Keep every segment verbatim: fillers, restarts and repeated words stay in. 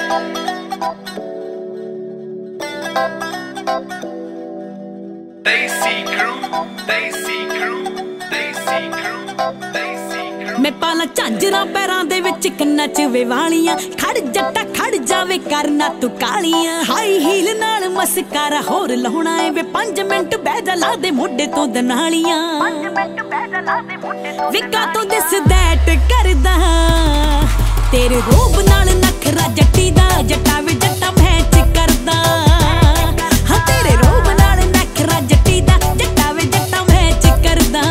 मैं पाला झांजरा पैरां दे विच कन्नां च वे वालियां खड़ जट्टा खड़ जावे करना तू कालियां हाई हील नाल मस्कारा होर लाउणा ए वे पांच मिंट बह जा ला दे मोढे तो दनालियां विका तो दिस दैट करदा तेरे रूप नाल नखरा जट्टी दा जट्टा वे जट्टा मैच करदा हां तेरे रूप नाल नखरा जट्टी दा जट्टा वे जट्टा मैच करदा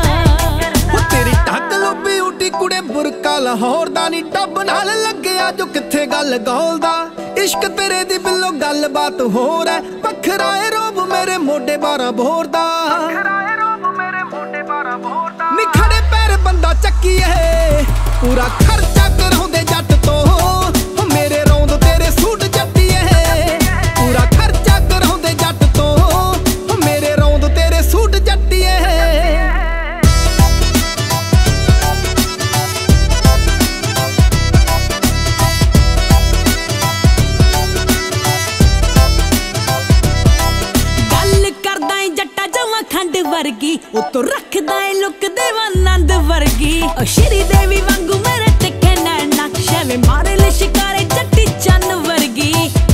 कुड़े बुरका लाहौर दा नी टब नाल लग्या जो किथे गल गौलदा इश्क तेरे दी बिल्लो गल बात होर है वखरा ए रोब मेरे मोढे बारह बोर दा नी खड़े पैर बंदा चक्कीए पूरा खर्चा कराउंदे जट तो मेरे रौंद तेरे सूट जट्टीए पूरा खर्चा कराउंदे जट तो मेरे रौंद तेरे सूट जट्टीए खंड वर्गी उतो रखदा है लुक देवानंद वर्गी ओ श्री देवी वांगू मेरे टिके नैना शैवे मारे ले शिकारे जट्टी चन वर्गी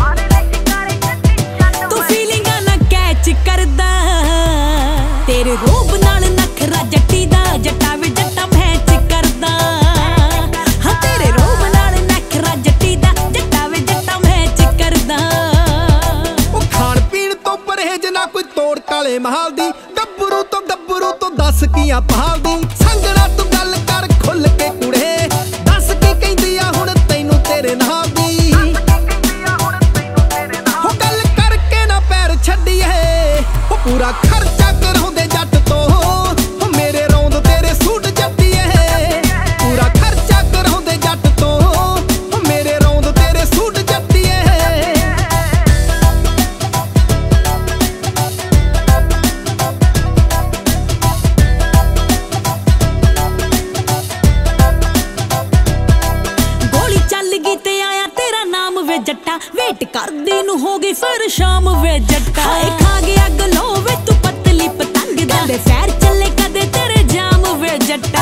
तू फीलिंग ना कैच करदा तेरे रूप नाल नखरा जट्टी दा जट्टा वे जट्टा मैच करदा हां तेरे रूप नाल नखरा जट्टी दा जट्टा वे जट्टा मैच करदा ओ खान पीण तो परहेज ना कोई तोड़ काले महल दी गब्बरू तो गब्बरू तो दस कियां पहाल दी संगड़ा तू गल कर खुल के कुड़े दस की कहंदी आ हुण तैनू तेरे नाल दी हो गल करके ना पैर छड्डीए हो पूरा खर्चा कराउंदे जट तो हो मेरे रौंद तेरे सूट जट्टीए पूरा खर्चा कराउंदे जट तो हो मेरे रौंद तेरे सूट जट्टीए जट्टा वेट करदी नू हो गई फिर शाम वे जट्टा खा गया गलो वे तू पतली पतंग दे फैर चले कदे तेरे जाम वे जट्टा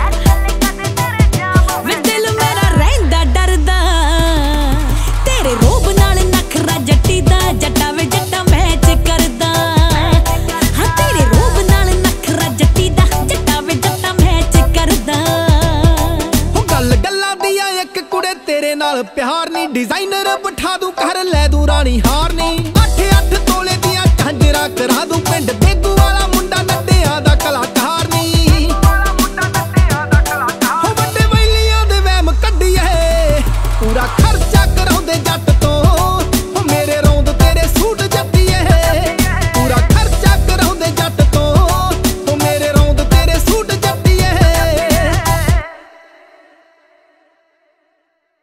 वे दिल मेरा रहिंदा डरदा तेरे रूप नाल नखरा जट्टी दा जट्टा वे जट्टा मैच करदा हां तेरे रूप नाल नखरा जट्टी दा जट्टा वे जट्टा मैच करदा हो गल गल्ला दी आ इक कुड़े तेरे नाल प्यार नी डिजाइनर बिठा दूं कर लै दूं रानी हार नी अठ अठ तोले दियां झांजरा करा दूं पिंड दे